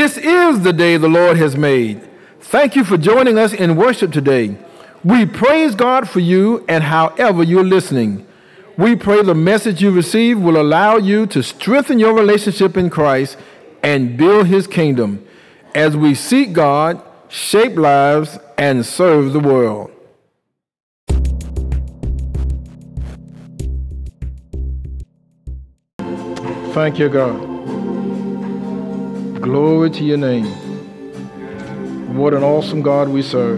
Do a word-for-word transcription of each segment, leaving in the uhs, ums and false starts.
This is the day the Lord has made. Thank you for joining us in worship today. We praise God for you and however you're listening. We pray the message you receive will allow you to strengthen your relationship in Christ and build his kingdom as we seek God, shape lives, and serve the world. Thank you, God. Glory to your name. What an awesome God we serve.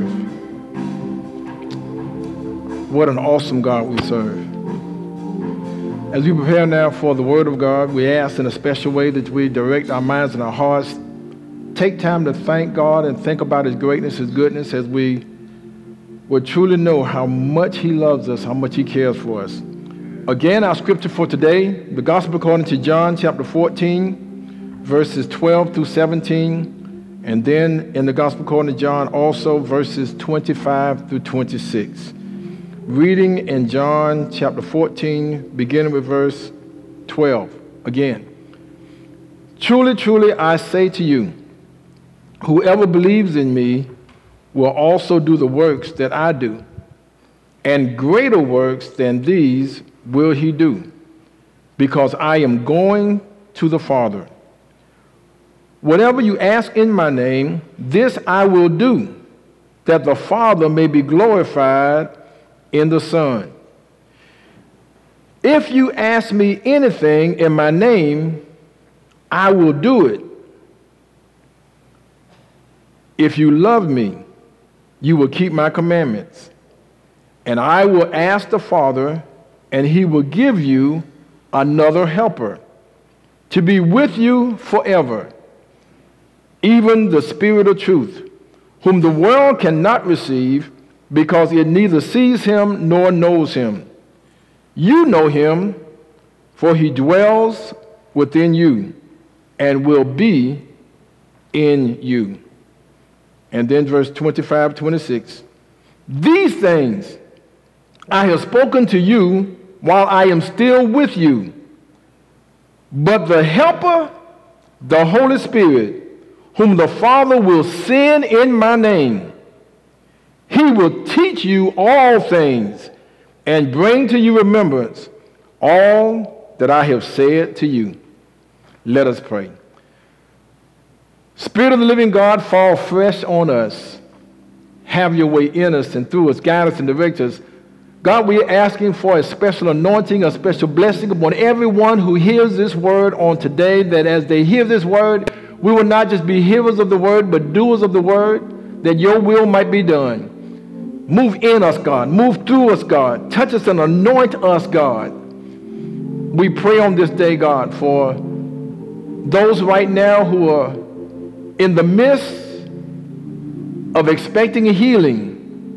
What an awesome God we serve. As we prepare now for the Word of God, we ask in a special way that we direct our minds and our hearts. Take time to thank God and think about his greatness, his goodness, as we would truly know how much he loves us, how much he cares for us. Again, our scripture for today, the Gospel according to John chapter fourteen, verses twelve through seventeen, and then in the Gospel according to John also verses twenty-five through twenty-six. Reading in John chapter fourteen, beginning with verse twelve. Again, truly, truly, I say to you, whoever believes in me will also do the works that I do, and greater works than these will he do, because I am going to the Father. Whatever you ask in my name, this I will do, that the Father may be glorified in the Son. If you ask me anything in my name, I will do it. If you love me, you will keep my commandments. And I will ask the Father, and he will give you another helper to be with you forever, even the Spirit of truth, whom the world cannot receive, because it neither sees him nor knows him. You know him, for he dwells within you and will be in you. And then verse twenty-five, twenty-six. These things I have spoken to you while I am still with you. But the Helper, the Holy Spirit, whom the Father will send in my name, he will teach you all things and bring to your remembrance all that I have said to you. Let us pray. Spirit of the living God, fall fresh on us. Have your way in us and through us. Guide us and direct us. God, we are asking for a special anointing, a special blessing upon everyone who hears this word on today, that as they hear this word, we will not just be hearers of the word, but doers of the word, that your will might be done. Move in us, God. Move through us, God. Touch us and anoint us, God. We pray on this day, God, for those right now who are in the midst of expecting a healing,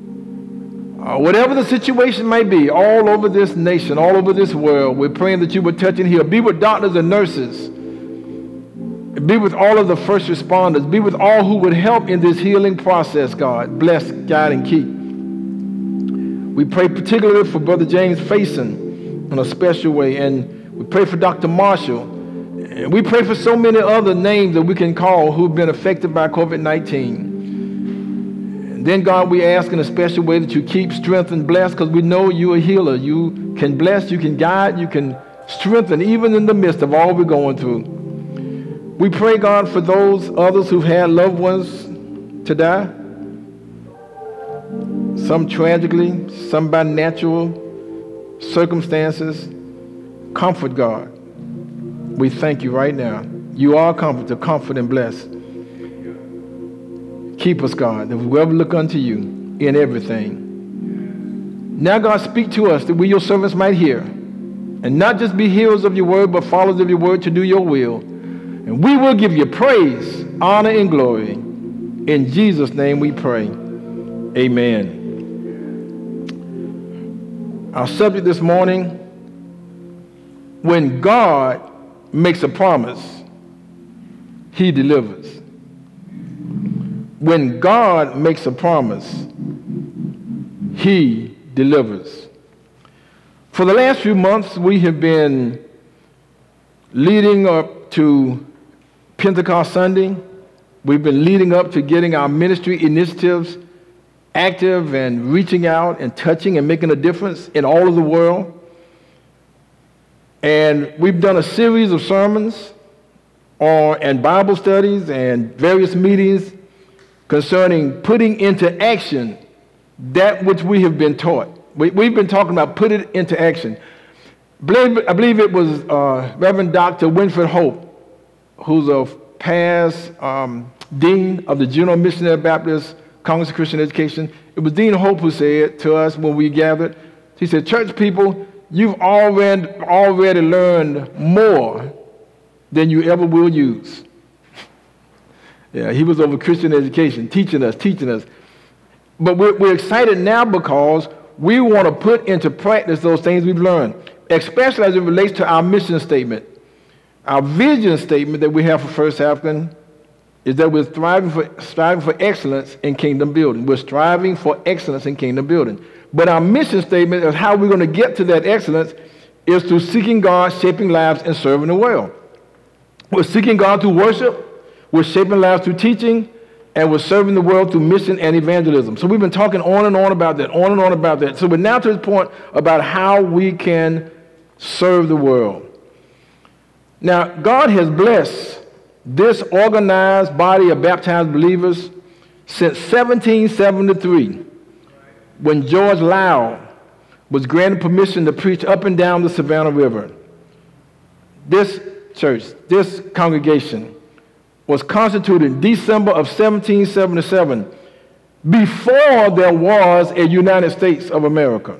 uh, whatever the situation might be, all over this nation, all over this world. We're praying that you would touch and heal. Be with doctors and nurses. Be with all of the first responders. Be with all who would help in this healing process, God. Bless, guide, and keep. We pray particularly for Brother James Faison in a special way, and we pray for Doctor Marshall. And we pray for so many other names that we can call who've been affected by COVID nineteen. And then, God, we ask in a special way that you keep, strengthen, bless, because we know you're a healer. You can bless, you can guide, you can strengthen, even in the midst of all we're going through. We pray, God, for those others who've had loved ones to die, some tragically, some by natural circumstances. Comfort, God. We thank you right now. You are comfort to comfort and bless. Keep us, God, that we will ever look unto you in everything. Now, God, speak to us that we, your servants, might hear, and not just be hearers of your word, but followers of your word to do your will. And we will give you praise, honor, and glory. In Jesus' name we pray. Amen. Our subject this morning, when God makes a promise, he delivers. When God makes a promise, he delivers. For the last few months, we have been leading up to Pentecost Sunday, We've been leading up to getting our ministry initiatives active and reaching out and touching and making a difference in all of the world. And we've done a series of sermons on, and Bible studies and various meetings concerning putting into action that which we have been taught. We, we've been talking about put it into action. Believe, I believe it was uh, Reverend Doctor Winfred Hope, who's a past um, dean of the General Missionary Baptist Congress of Christian Education. It was Dean Hope who said to us when we gathered, he said, church people, you've already, already learned more than you ever will use. Yeah, he was over Christian education, teaching us, teaching us. But we're, we're excited now because we want to put into practice those things we've learned, especially as it relates to our mission statement. Our vision statement that we have for First African is that we're striving for, striving for excellence in kingdom building. We're striving for excellence in kingdom building. But our mission statement is how we're going to get to that excellence is through seeking God, shaping lives, and serving the world. We're seeking God through worship, we're shaping lives through teaching, and we're serving the world through mission and evangelism. So we've been talking on and on about that, on and on about that. So we're now to this point about how we can serve the world. Now, God has blessed this organized body of baptized believers since seventeen seventy-three, when George Lowe was granted permission to preach up and down the Savannah River. This church, this congregation, was constituted in December of seventeen seventy-seven, before there was a United States of America.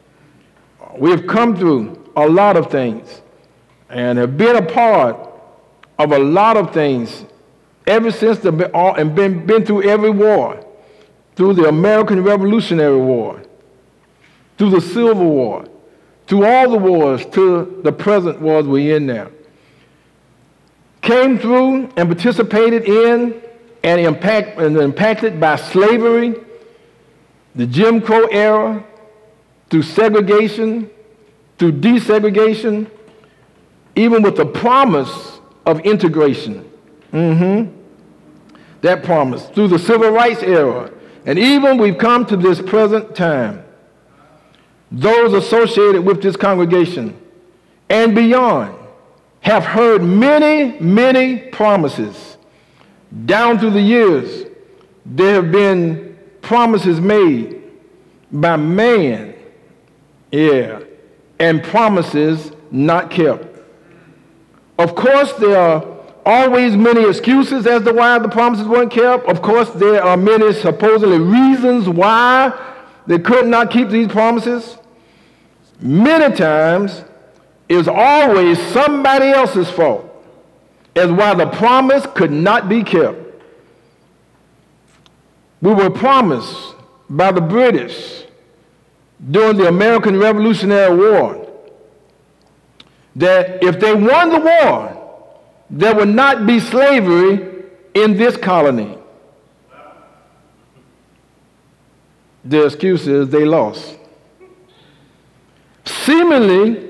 We have come through a lot of things and have been a part of a lot of things ever since the and been, been through every war, through the American Revolutionary War, through the Civil War, through all the wars to the present wars we're in now. Came through and participated in and, impact, and impacted by slavery, the Jim Crow era, through segregation, through desegregation, even with the promise of integration. Mm-hmm. That promise. Through the civil rights era. And even we've come to this present time. Those associated with this congregation and beyond have heard many, many promises. Down through the years, there have been promises made by man, yeah, and promises not kept. Of course, there are always many excuses as to why the promises weren't kept. Of course, there are many supposedly reasons why they could not keep these promises. Many times, it's always somebody else's fault as why the promise could not be kept. We were promised by the British during the American Revolutionary War that if they won the war, there would not be slavery in this colony. The excuse is they lost. Seemingly,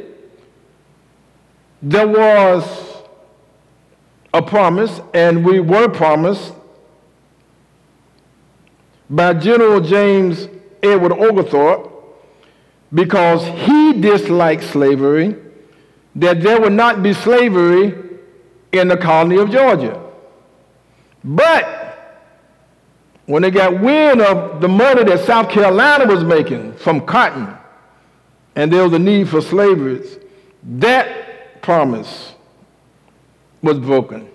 there was a promise, and we were promised by General James Edward Oglethorpe, because he disliked slavery, that there would not be slavery in the colony of Georgia. But when they got wind of the money that South Carolina was making from cotton, and there was a need for slavery, that promise was broken.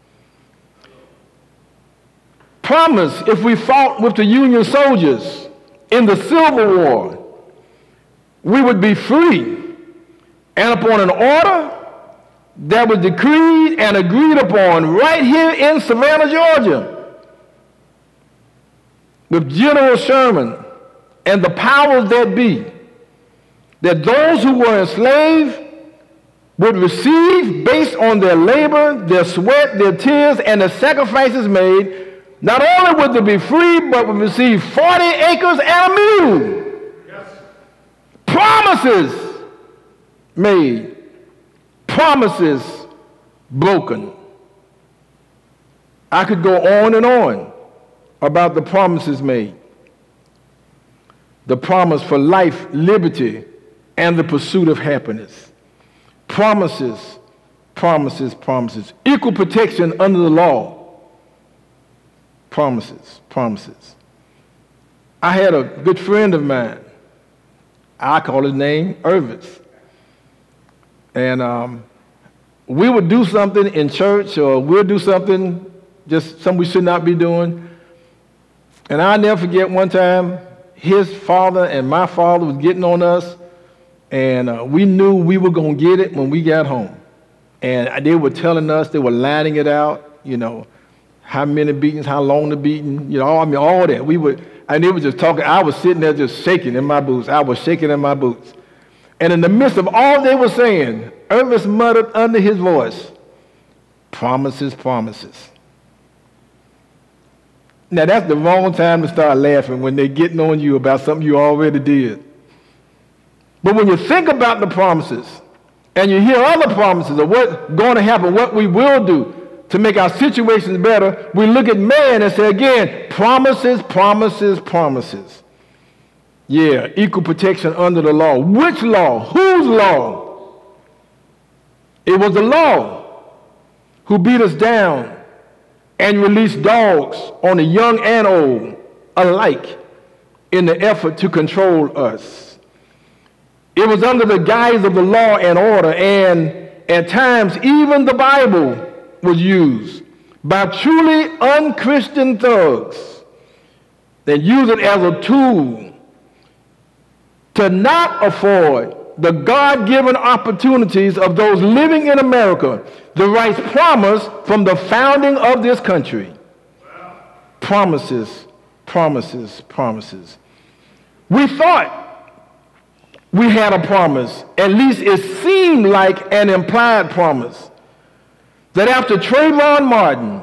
Promise, if we fought with the Union soldiers in the Civil War, we would be free. And upon an order that was decreed and agreed upon right here in Savannah, Georgia, with General Sherman and the powers that be, that those who were enslaved would receive, based on their labor, their sweat, their tears, and the sacrifices made, not only would they be free, but would receive forty acres and a mule. Yes. Promises made, promises broken. I could go on and on about the promises made. The promise for life, liberty, and the pursuit of happiness. Promises, promises, promises. Equal protection under the law. Promises, promises. I had a good friend of mine. I call his name Irvis. And um, we would do something in church, or we'll do something, just something we should not be doing. And I'll never forget one time, his father and my father was getting on us, and uh, we knew we were going to get it when we got home. And they were telling us, they were lining it out, you know, how many beatings, how long the beating, you know, I mean, all that. We would, and they were just talking. I was sitting there just shaking in my boots. I was shaking in my boots. And in the midst of all they were saying, Irvis muttered under his voice, promises, promises. Now, that's the wrong time to start laughing, when they're getting on you about something you already did. But when you think about the promises, and you hear other promises of what's going to happen, what we will do to make our situations better, we look at man and say again, promises, promises, promises. Yeah, equal protection under the law. Which law? Whose law? It was the law who beat us down and released dogs on the young and old alike in the effort to control us. It was under the guise of the law and order, and at times even the Bible was used by truly unchristian thugs that use it as a tool to not afford the God-given opportunities of those living in America, the rights promised from the founding of this country. Promises, promises, promises. We thought we had a promise, at least it seemed like an implied promise, that after Trayvon Martin,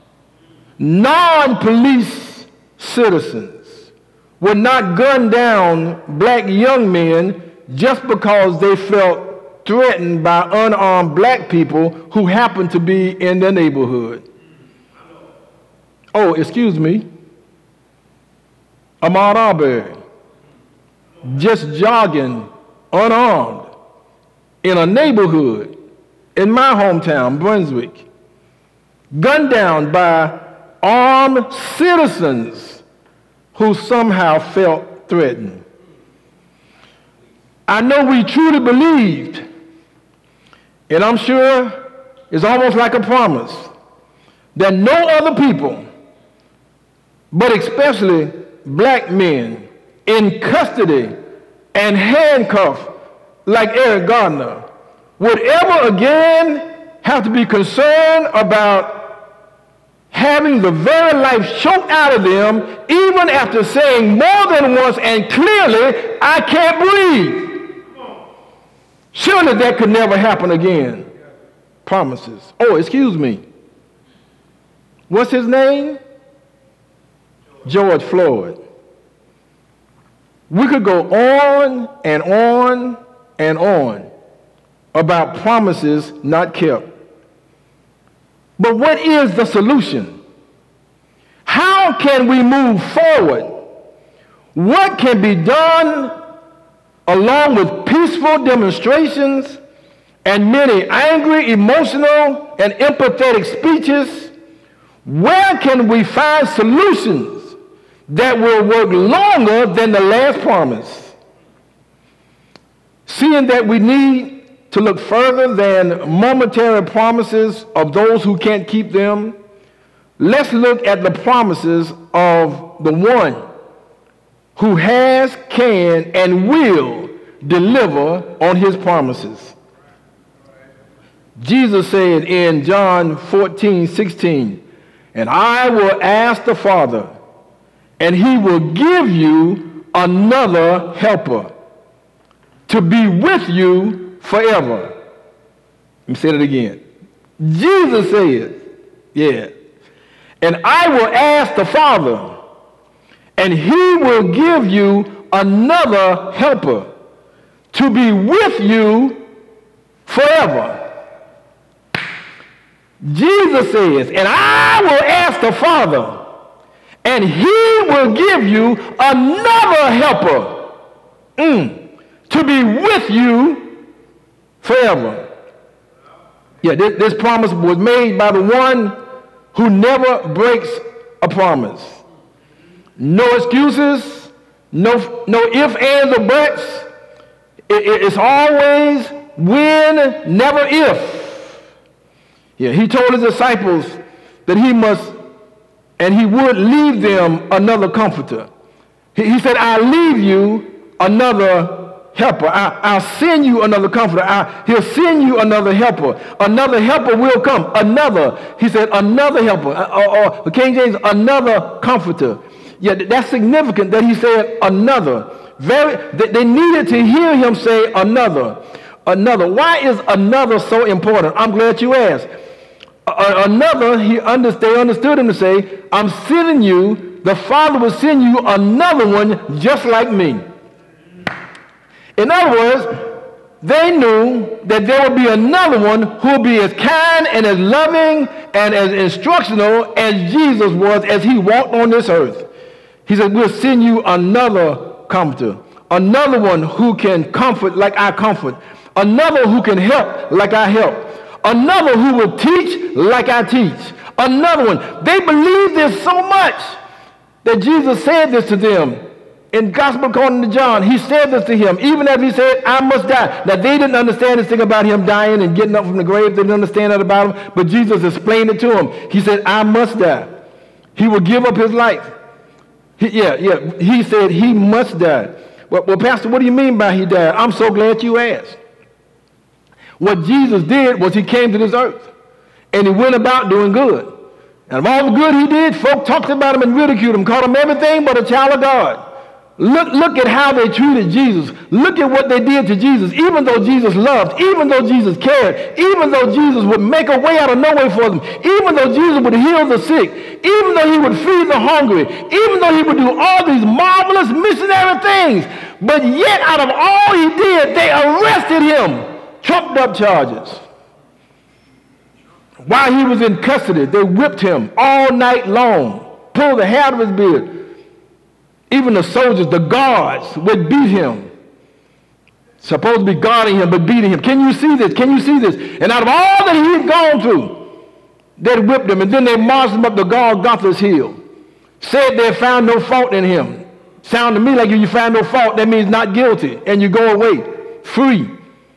non-police citizens would not gun down black young men just because they felt threatened by unarmed black people who happened to be in their neighborhood. Oh, excuse me. Ahmaud Arbery, just jogging unarmed in a neighborhood in my hometown, Brunswick, gunned down by armed citizens who somehow felt threatened. I know we truly believed, and I'm sure it's almost like a promise, that no other people, but especially black men in custody and handcuffed like Eric Gardner, would ever again have to be concerned about having the very life choked out of them, even after saying more than once and clearly, I can't breathe. Surely that could never happen again. Promises. Oh, excuse me. What's his name? George Floyd. We could go on and on and on about promises not kept. But what is the solution? How can we move forward? What can be done along with peaceful demonstrations and many angry, emotional, and empathetic speeches? Where can we find solutions that will work longer than the last promise? Seeing that we need to look further than momentary promises of those who can't keep them, let's look at the promises of the one who has, can, and will deliver on his promises. Jesus said in John fourteen sixteen, and I will ask the Father, and he will give you another helper to be with you forever. Let me say it again. Jesus said, yeah, and I will ask the Father, and he will give you another helper to be with you forever. Jesus says, and I will ask the Father, and he will give you another helper mm, to be with you forever. Yeah, this, this promise was made by the one who never breaks a promise. No excuses, no, no ifs, ands, or buts. It, it, it's always when, never if. Yeah, he told his disciples that he must, and he would leave them another comforter. He, he said, I'll leave you another helper. I, I'll send you another comforter. I, he'll send you another helper. Another helper will come. Another. He said, another helper. Or, or King James, another comforter. Yeah, that's significant that he said another. Very, they, they needed to hear him say another. Another. Why is another so important? I'm glad you asked. Uh, another, he under, they understood him to say, I'm sending you, the Father will send you another one just like me. In other words, they knew that there would be another one who would be as kind and as loving and as instructional as Jesus was as he walked on this earth. He said, we'll send you another comforter, another one who can comfort like I comfort, another who can help like I help, another who will teach like I teach, another one. They believed this so much that Jesus said this to them. In Gospel according to John, he said this to him, even as he said, I must die. Now, they didn't understand this thing about him dying and getting up from the grave. They didn't understand that about him, but Jesus explained it to him. He said, I must die. He will give up his life. He, yeah, yeah. He said he must die. Well, well, Pastor, what do you mean by he died? I'm so glad you asked. What Jesus did was he came to this earth, and he went about doing good. And of all the good he did, folk talked about him and ridiculed him, called him everything but a child of God. Look, look at how they treated Jesus. Look at what they did to Jesus. Even though Jesus loved, even though Jesus cared, even though Jesus would make a way out of no way for them, even though Jesus would heal the sick, even though he would feed the hungry, even though he would do all these marvelous missionary things, but yet out of all he did, they arrested him, trumped up charges. While he was in custody, they whipped him all night long, pulled the hair of his beard. Even the soldiers, the guards, would beat him. Supposed to be guarding him, but beating him. Can you see this? Can you see this? And out of all that he had gone through, they whipped him, and then they marched him up the Golgotha's hill. Said they found no fault in him. Sound to me like if you find no fault, that means not guilty, and you go away free.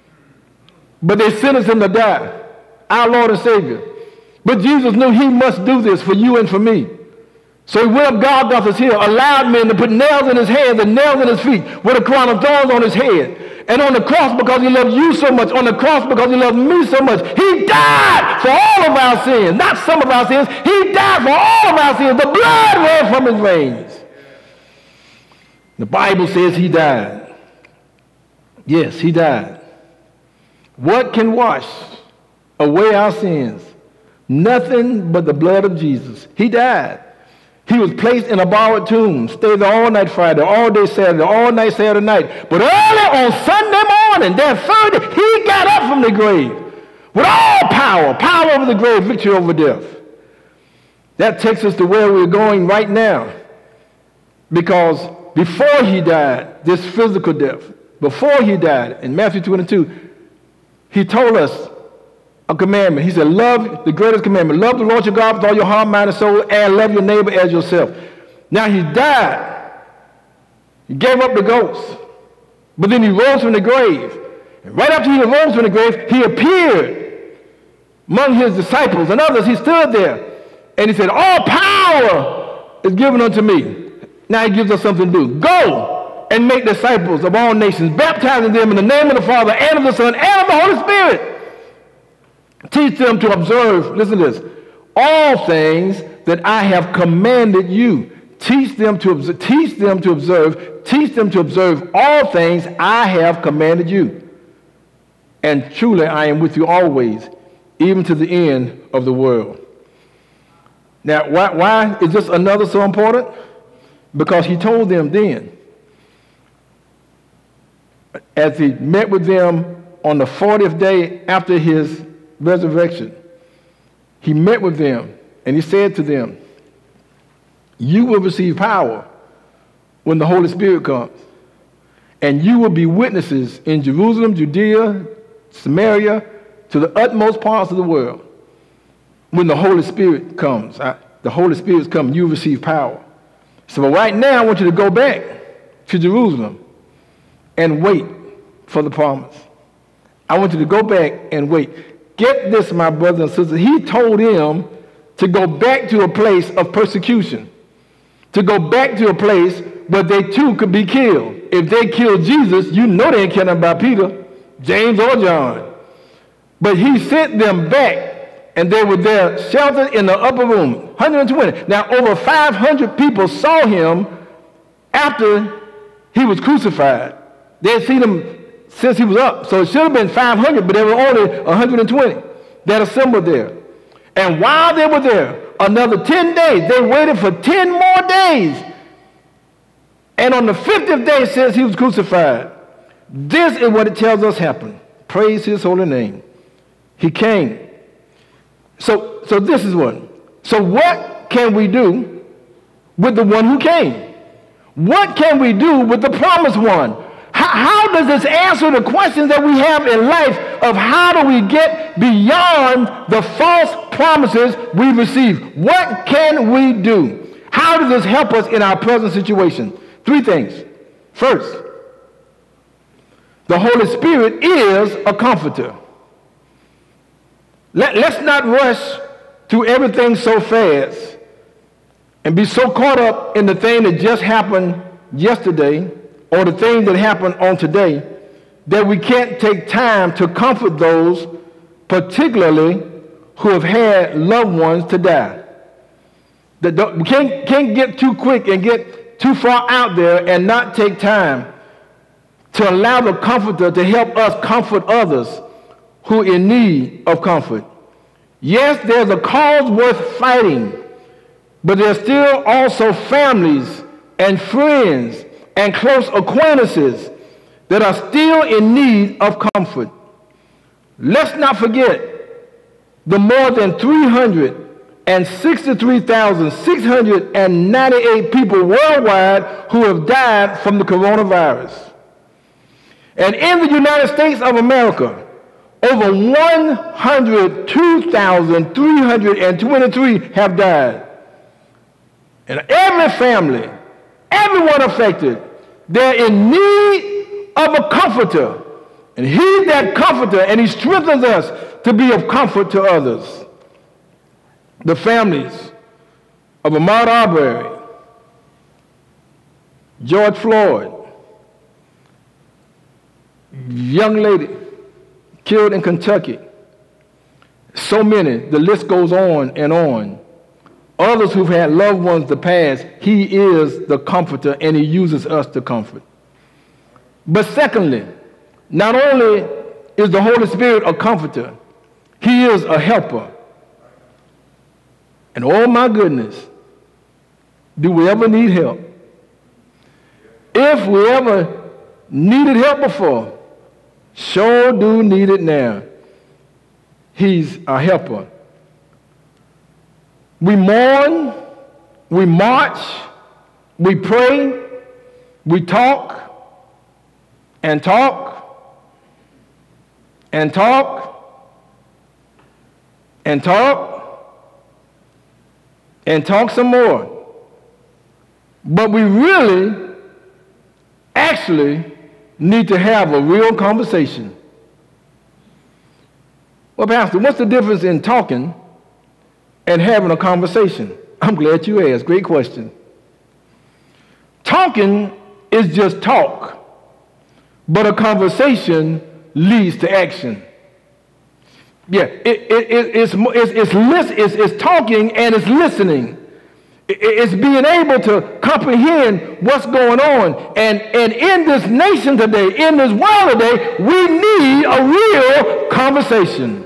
But they sentenced him to die, our Lord and Savior. But Jesus knew he must do this for you and for me. So he went up Golgotha's hill, allowed men to put nails in his hands and nails in his feet with a crown of thorns on his head. And on the cross, because he loved you so much, on the cross because he loved me so much, he died for all of our sins. Not some of our sins. He died for all of our sins. The blood ran from his veins. The Bible says he died. Yes, he died. What can wash away our sins? Nothing but the blood of Jesus. He died. He was placed in a borrowed tomb, stayed there all night Friday, all day Saturday, all night Saturday night. But early on Sunday morning, that third day, he got up from the grave with all power, power over the grave, victory over death. That takes us to where we're going right now. Because before he died, this physical death, before he died, in Matthew twenty-two, he told us a commandment. He said, love, the greatest commandment, love the Lord your God with all your heart, mind, and soul, and love your neighbor as yourself. Now he died. He gave up the ghost. But then he rose from the grave. And right after he rose from the grave, he appeared among his disciples and others. He stood there and he said, all power is given unto me. Now he gives us something to do. Go and make disciples of all nations, baptizing them in the name of the Father and of the Son and of the Holy Spirit. Teach them to observe, listen to this, all things that I have commanded you. Teach them to observe, teach them to observe, teach them to observe all things I have commanded you. And truly I am with you always, even to the end of the world. Now, why, why is this another so important? Because he told them then, as he met with them on the fortieth day after his resurrection, he met with them, and he said to them, you will receive power when the Holy Spirit comes, and you will be witnesses in Jerusalem, Judea, Samaria, to the utmost parts of the world. When the Holy Spirit comes, I, the Holy Spirit's coming, you receive power. So but right now, I want you to go back to Jerusalem and wait for the promise. I want you to go back and wait. Get this, my brothers and sisters. He told him to go back to a place of persecution, to go back to a place where they too could be killed. If they killed Jesus, you know they ain't killing about Peter, James, or John. But he sent them back, and they were there sheltered in the upper room, one hundred twenty. Now, over five hundred people saw him after he was crucified. They had seen him since he was up. So it should have been five hundred, but there were only one hundred twenty that assembled there. And while they were there, another ten days, they waited for ten more days. And on the fiftieth day, it says he was crucified. This is what it tells us happened. Praise his holy name. He came. So, so this is what. So what can we do with the one who came? What can we do with the promised one? How, how does this answer the questions that we have in life of how do we get beyond the false promises we receive? What can we do? How does this help us in our present situation? Three things. First, the Holy Spirit is a comforter. Let, let's not rush through everything so fast and be so caught up in the thing that just happened yesterday or the thing that happened on today that we can't take time to comfort those, particularly who have had loved ones to die. That we can't, can't get too quick and get too far out there and not take time to allow the comforter to help us comfort others who are in need of comfort. Yes, there's a cause worth fighting, but there's still also families and friends and close acquaintances that are still in need of comfort. Let's not forget the more than three hundred sixty-three thousand six hundred ninety-eight people worldwide who have died from the coronavirus. And in the United States of America, over one hundred two thousand three hundred twenty-three have died. And every family, everyone affected, they're in need of a comforter. And he's that comforter, and he strengthens us to be of comfort to others. The families of Ahmaud Arbery, George Floyd, young lady killed in Kentucky, so many, the list goes on and on. Others who've had loved ones to pass, he is the comforter and he uses us to comfort. But secondly, not only is the Holy Spirit a comforter, he is a helper. And oh my goodness, do we ever need help? If we ever needed help before, sure do need it now. He's a helper. We mourn, we march, we pray, we talk, and talk, and talk, and talk, and talk some more. But we really, actually, need to have a real conversation. Well, Pastor, what's the difference in talking and having a conversation? I'm glad you asked. Great question. Talking is just talk, but a conversation leads to action. Yeah, it, it, it, it's, it's, it's, it's, it's talking and it's listening. It's being able to comprehend what's going on. And, and in this nation today, in this world today, we need a real conversation.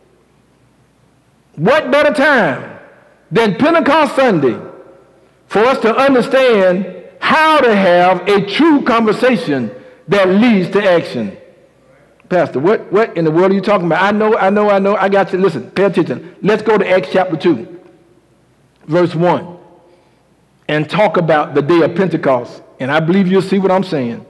What better time than Pentecost Sunday for us to understand how to have a true conversation that leads to action? Pastor, what, what in the world are you talking about? I know, I know, I know. I got you. Listen, pay attention. Let's go to Acts chapter two, verse one, and talk about the day of Pentecost. And I believe you'll see what I'm saying.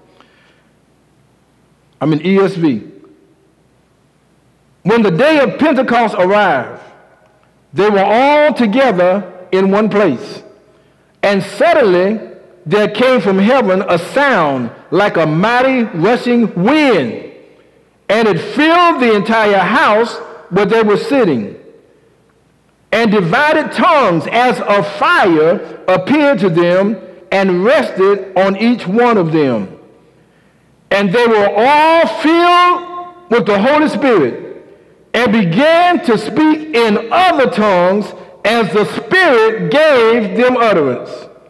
I'm in E S V. When the day of Pentecost arrived, they were all together in one place. And suddenly there came from heaven a sound like a mighty rushing wind, and it filled the entire house where they were sitting. And divided tongues as of fire appeared to them and rested on each one of them. And they were all filled with the Holy Spirit and began to speak in other tongues as the Spirit gave them utterance.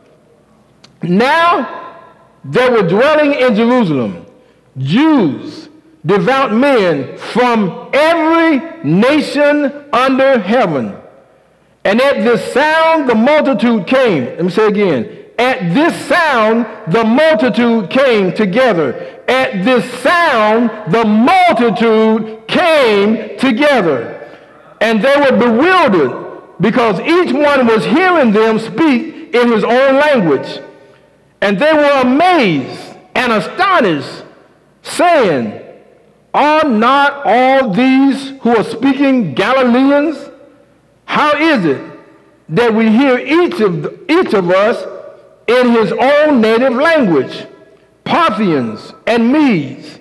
Now there were dwelling in Jerusalem Jews, devout men from every nation under heaven. And at this sound the multitude came. Let me say again. At this sound the multitude came together. At this sound the multitude came together. And they were bewildered because each one was hearing them speak in his own language. And they were amazed and astonished, saying, are not all these who are speaking Galileans? How is it that we hear each of, the, each of us in his own native language? Parthians and Medes,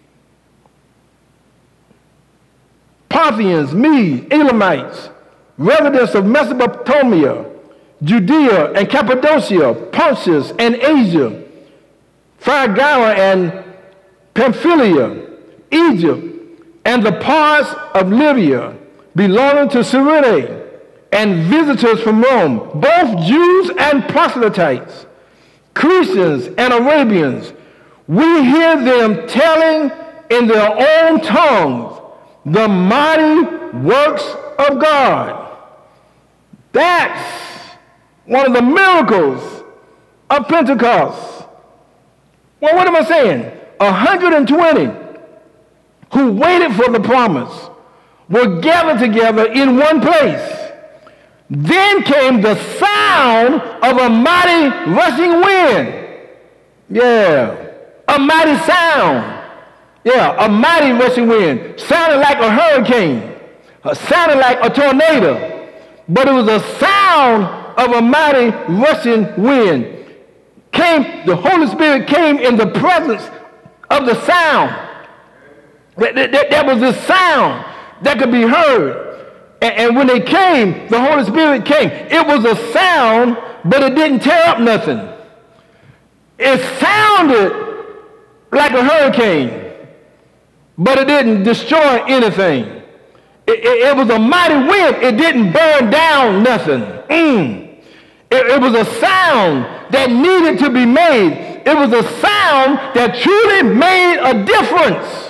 Parthians, Medes, Elamites, residents of Mesopotamia, Judea and Cappadocia, Pontus and Asia, Phrygia and Pamphylia, Egypt, and the parts of Libya belonging to Cyrene, and visitors from Rome, both Jews and proselytes, Christians and Arabians. We hear them telling in their own tongues the mighty works of God. That's one of the miracles of Pentecost. Well, what am I saying? one hundred twenty who waited for the promise were gathered together in one place. Then came the sound of a mighty rushing wind. Yeah, a mighty sound. Yeah, a mighty rushing wind. Sounded like a hurricane. Uh, sounded like a tornado. But it was a sound of a mighty rushing wind. Came, the Holy Spirit came in the presence of the sound. That, that, that was the sound that could be heard. And, and when they came, the Holy Spirit came. It was a sound, but it didn't tear up nothing. It sounded like a hurricane, but it didn't destroy anything. It, it, it was a mighty wind. It didn't burn down nothing. Mm. It, it was a sound that needed to be made. It was a sound that truly made a difference.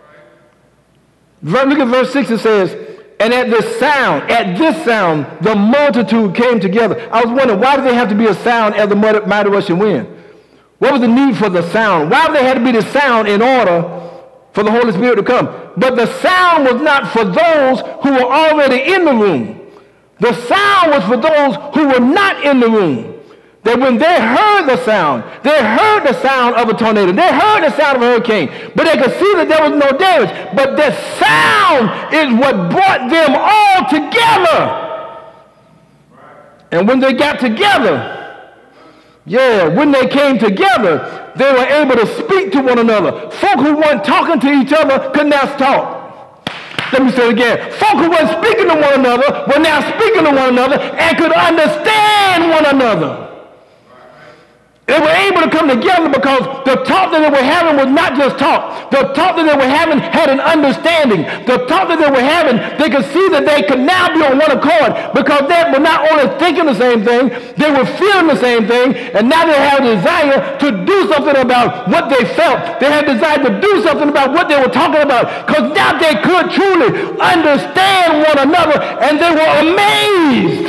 Look at verse six. It says, and at this sound, at this sound, the multitude came together. I was wondering, why did they have to be a sound as the mighty rushing wind? What was the need for the sound? Why did they have to be the sound in order for the Holy Spirit to come? But the sound was not for those who were already in the room. The sound was for those who were not in the room. That when they heard the sound, they heard the sound of a tornado, they heard the sound of a hurricane, but they could see that there was no damage. But the sound is what brought them all together. And when they got together, yeah, when they came together, they were able to speak to one another. Folk who weren't talking to each other could now talk. Let me say it again. Folk who weren't speaking to one another were now speaking to one another and could understand one another. They were able to come together because the talk that they were having was not just talk. The talk that they were having had an understanding. The talk that they were having, they could see that they could now be on one accord because they were not only thinking the same thing, they were feeling the same thing, and now they had a desire to do something about what they felt. They had a desire to do something about what they were talking about because now they could truly understand one another, and they were amazed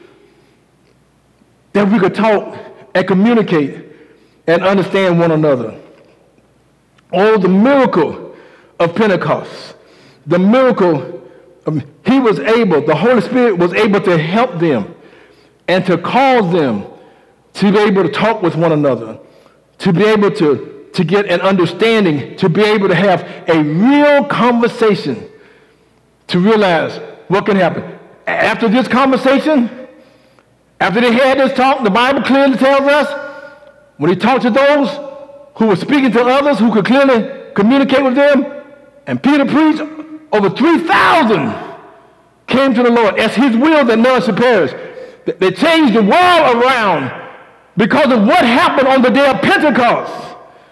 that we could talk and communicate and understand one another. Oh, the miracle of Pentecost. The miracle, um, he was able, the Holy Spirit was able to help them and to cause them to be able to talk with one another, to be able to, to get an understanding, to be able to have a real conversation, to realize what can happen. After this conversation, after they had this talk, the Bible clearly tells us, when he talked to those who were speaking to others who could clearly communicate with them, and Peter preached, over three thousand came to the Lord. As his will that none should perish. They changed the world around because of what happened on the day of Pentecost.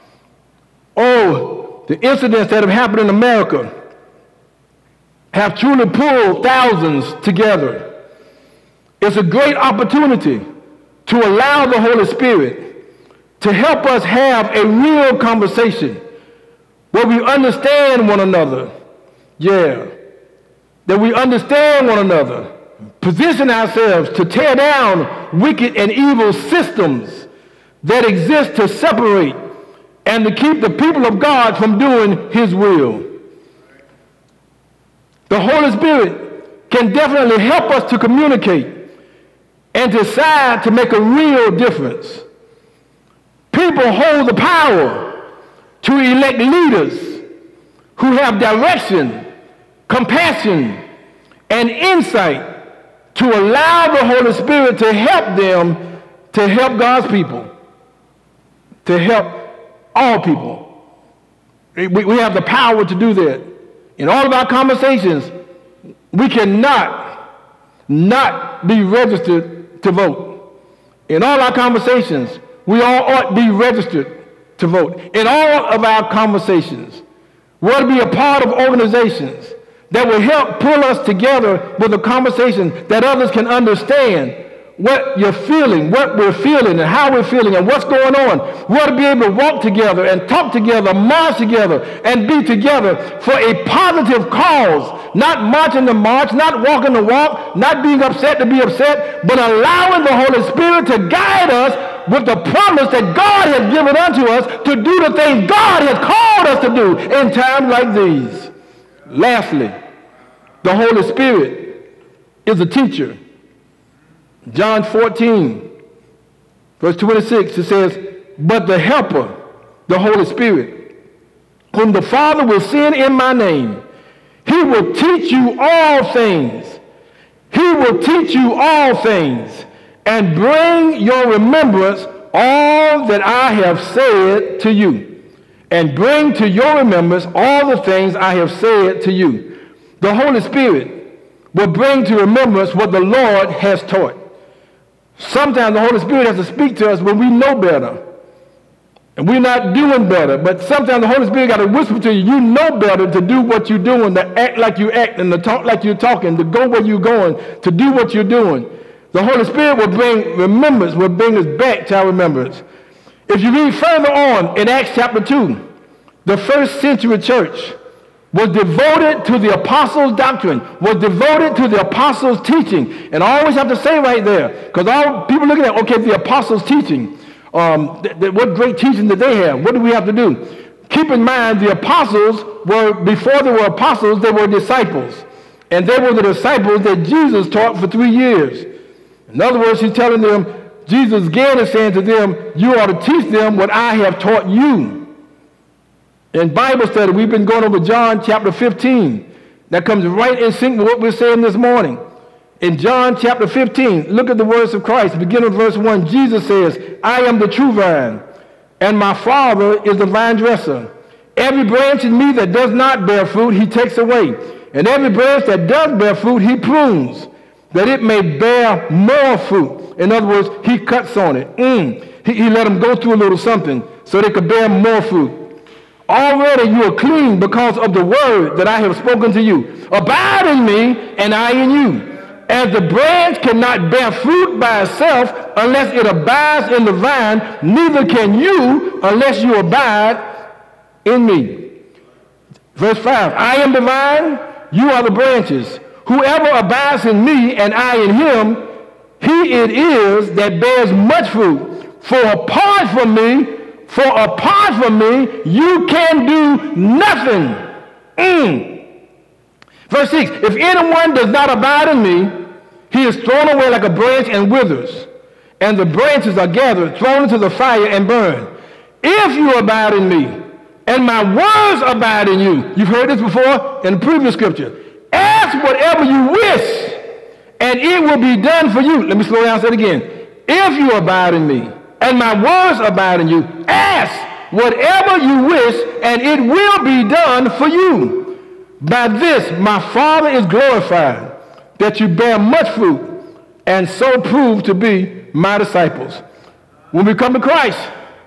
Oh, the incidents that have happened in America have truly pulled thousands together. It's a great opportunity to allow the Holy Spirit to help us have a real conversation where we understand one another. Yeah, that we understand one another, position ourselves to tear down wicked and evil systems that exist to separate and to keep the people of God from doing his will. The Holy Spirit can definitely help us to communicate and decide to make a real difference. People hold the power to elect leaders who have direction, compassion, and insight to allow the Holy Spirit to help them to help God's people, to help all people. We, we have the power to do that. In all of our conversations, we cannot not be registered to vote. In all our conversations, we all ought to be registered to vote. In all of our conversations, we ought to be a part of organizations that will help pull us together with a conversation that others can understand what you're feeling, what we're feeling, and how we're feeling, and what's going on. We ought to be able to walk together and talk together, march together, and be together for a positive cause. Not marching to march, not walking to walk, not being upset to be upset, but allowing the Holy Spirit to guide us with the promise that God has given unto us to do the things God has called us to do in times like these. Lastly, the Holy Spirit is a teacher. John fourteen, verse twenty-six, it says, but the Helper, the Holy Spirit, whom the Father will send in my name, he will teach you all things. He will teach you all things and bring your remembrance all that I have said to you. And bring to your remembrance all the things I have said to you. The Holy Spirit will bring to remembrance what the Lord has taught. Sometimes the Holy Spirit has to speak to us when we know better. And we're not doing better. But sometimes the Holy Spirit got to whisper to you, you know better to do what you're doing, to act like you act, and to talk like you're talking, to go where you're going, to do what you're doing. The Holy Spirit will bring remembrance, will bring us back to our remembrance. If you read further on in Acts chapter two, the first century church was devoted to the apostles' doctrine, was devoted to the apostles' teaching. And I always have to say right there, because all people looking at, okay, the apostles' teaching, um, th th what great teaching did they have? What do we have to do? Keep in mind, the apostles were, before they were apostles, they were disciples. And they were the disciples that Jesus taught for three years. In other words, he's telling them, Jesus again is saying to them, you ought to teach them what I have taught you. In Bible study, we've been going over John chapter fifteen. That comes right in sync with what we're saying this morning. In John chapter fifteen, look at the words of Christ. Beginning with verse one, Jesus says, I am the true vine, and my Father is the vine dresser. Every branch in me that does not bear fruit, he takes away. And every branch that does bear fruit, he prunes, that it may bear more fruit. In other words, he cuts on it. Mm. He, he let them go through a little something so they could bear more fruit. Already you are clean because of the word that I have spoken to you. Abide in me, and I in you. As the branch cannot bear fruit by itself unless it abides in the vine, neither can you unless you abide in me. Verse five, I am the vine, you are the branches. Whoever abides in me and I in him, he it is that bears much fruit. For apart from me, For apart from me, you can do nothing. Mm. Verse six, if anyone does not abide in me, he is thrown away like a branch and withers, and the branches are gathered, thrown into the fire and burned. If you abide in me, and my words abide in you. You've heard this before in the previous scripture. Ask whatever you wish, and it will be done for you. Let me slow down and say it again. If you abide in me, and my words abide in you, ask whatever you wish, and it will be done for you. By this my Father is glorified, that you bear much fruit, and so prove to be my disciples. When we come to Christ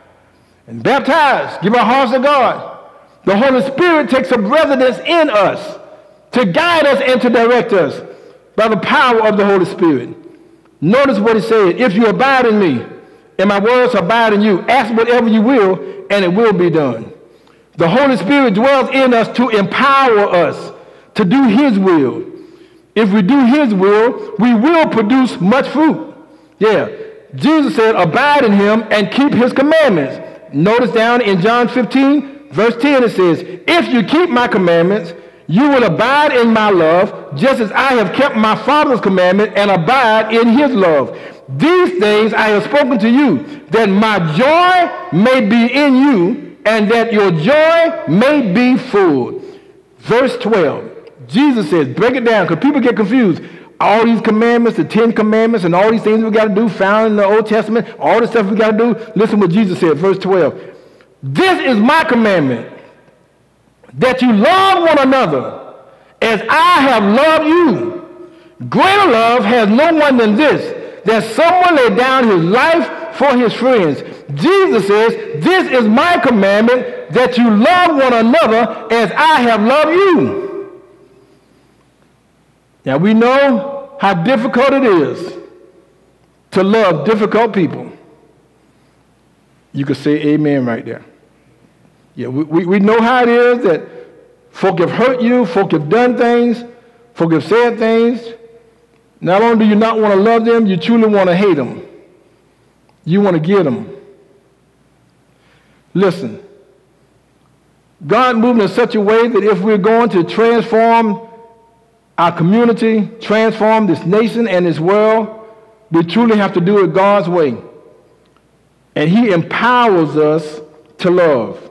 and baptize, give our hearts to God, the Holy Spirit takes up residence in us to guide us and to direct us by the power of the Holy Spirit. Notice what he said. If you abide in me, and my words abide in you, ask whatever you will, and it will be done. The Holy Spirit dwells in us to empower us to do his will. If we do his will, we will produce much fruit. Yeah. Jesus said, abide in him and keep his commandments. Notice down in John fifteen, verse ten, it says, if you keep my commandments, you will abide in my love, just as I have kept my Father's commandment and abide in his love. These things I have spoken to you, that my joy may be in you, and that your joy may be full. Verse twelve, Jesus says, break it down, because people get confused. All these commandments, the Ten Commandments, and all these things we got to do found in the Old Testament, all the stuff we got to do. Listen what Jesus said, verse twelve. This is my commandment, that you love one another as I have loved you. Greater love has no one than this, that someone lay down his life for his friends. Jesus says, this is my commandment, that you love one another as I have loved you. Now we know how difficult it is to love difficult people. You could say amen right there. Yeah, we, we, we know how it is that folk have hurt you, folk have done things, folk have said things. Not only do you not want to love them, you truly want to hate them. You want to get them. Listen, God moved in such a way that if we're going to transform our community, transform this nation and this world, we truly have to do it God's way. And he empowers us to love.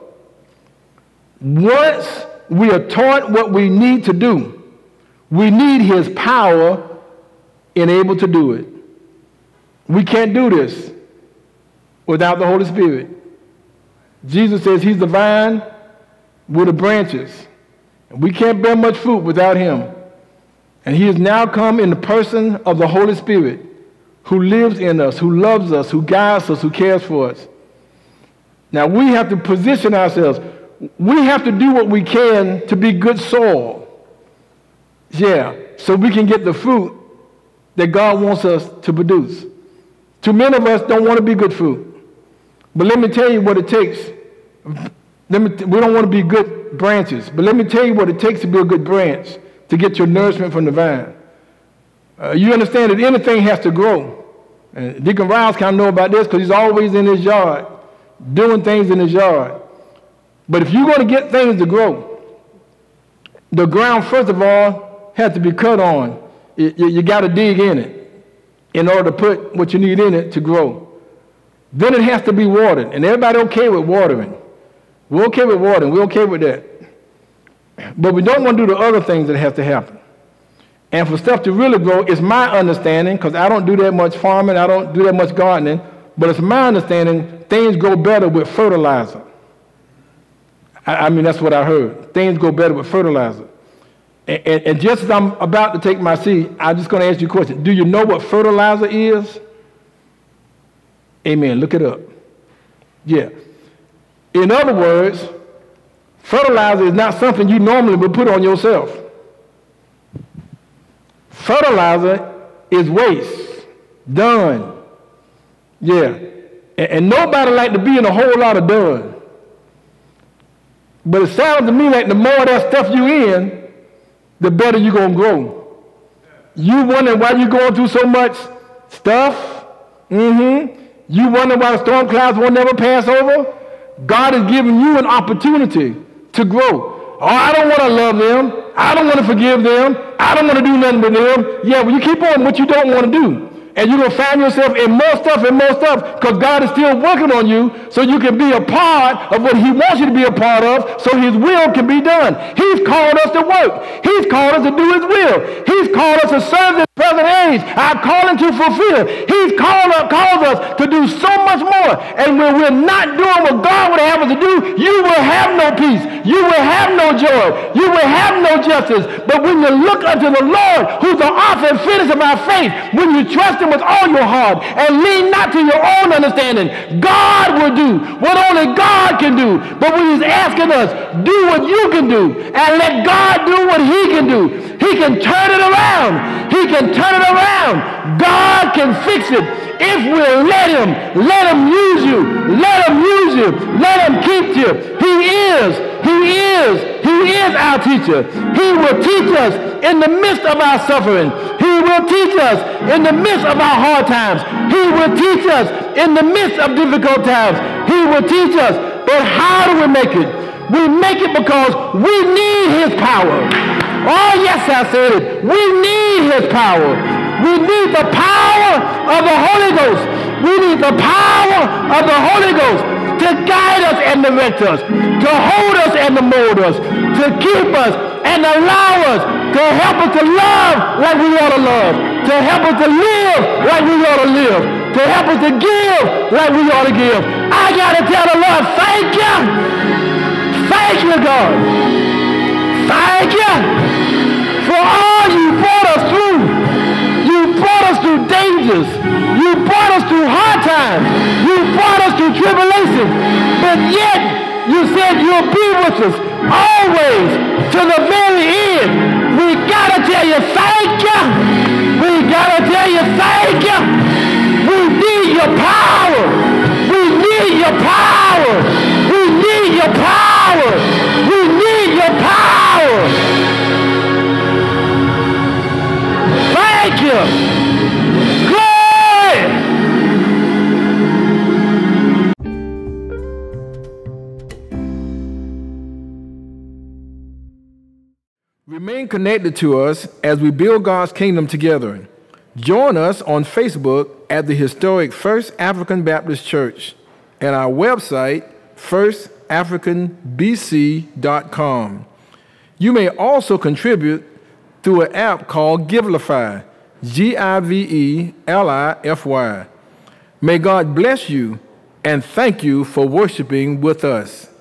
Once we are taught what we need to do, we need his power and able to do it. We can't do this without the Holy Spirit. Jesus says he's the vine, we're the branches. And we can't bear much fruit without him. And he has now come in the person of the Holy Spirit, who lives in us, who loves us, who guides us, who cares for us. Now we have to position ourselves. We have to do what we can to be good soil. Yeah, so we can get the fruit that God wants us to produce. Too many of us don't want to be good fruit. But let me tell you what it takes. Let me, we don't want to be good branches, but let me tell you what it takes to be a good branch, to get your nourishment from the vine. Uh, you understand that anything has to grow. And Deacon Riles kind of know about this because he's always in his yard, doing things in his yard. But if you're going to get things to grow, the ground, first of all, has to be cut on. You, you, you got to dig in it in order to put what you need in it to grow. Then it has to be watered. And everybody okay with watering. We're okay with watering. We're okay with that. But we don't want to do the other things that have to happen. And for stuff to really grow, it's my understanding, because I don't do that much farming, I don't do that much gardening, but it's my understanding things grow better with fertilizer. I, I mean, that's what I heard. Things grow better with fertilizer. And, and, and just as I'm about to take my seat, I'm just going to ask you a question. Do you know what fertilizer is? Amen. Look it up. Yeah. In other words, fertilizer is not something you normally would put on yourself. Fertilizer is waste. Done. Yeah. And, and nobody like to be in a whole lot of done. But it sounds to me like the more of that stuff you in, the better you're going to grow. You wondering why you're going through so much stuff? Mm-hmm. You wondering why the storm clouds won't never pass over? God is giving you an opportunity to grow. Oh, I don't want to love them. I don't want to forgive them. I don't want to do nothing with them. Yeah, well, you keep on what you don't want to do. And you're going to find yourself in more stuff and more stuff because God is still working on you so you can be a part of what he wants you to be a part of so his will can be done. He's called us to work. He's called us to do his will. He's called us to serve this present age. Our calling to fulfill. He's called us, called us to do so much more. And when we're not doing what God would have us to do, you will have no peace. You will have no joy. You will have no justice. But when you look unto the Lord, who's the author and finisher of our faith, when you trust him with all your heart and lean not to your own understanding, God will do what only God can do. But when he's asking us, do what you can do and let God do what he can do. He can turn it around. He can turn it around. God can fix it if we'll let him. Let him use you. Let him use you. Let him keep you. He is. He is. He is our teacher. He will teach us in the midst of our suffering. He will teach us in the midst of our hard times. He will teach us in the midst of difficult times. He will teach us. But how do we make it? We make it because we need his power. Oh, yes, I said it. We need his power. We need the power of the Holy Ghost. We need the power of the Holy Ghost to guide us and direct us, to hold us and to mold us, to keep us and allow us, to help us to love like we ought to love, to help us to live like we ought to live, to help us to give like we ought to give. I got to tell the Lord, thank you. Thank you, God. Thank you for all you brought us through. You brought us through dangers. You brought us through hard times. You brought us through tribulation. But yet, you said you'll be with us always to the very end. We got to tell you thank you. We got to tell you thank you. We need your power. We need your power. We need your power. We need your power. Thank you. Remain connected to us as we build God's kingdom together. Join us on Facebook at the historic First African Baptist Church and our website, first african b c dot com. You may also contribute through an app called Givelify, G I V E L I F Y. May God bless you and thank you for worshiping with us.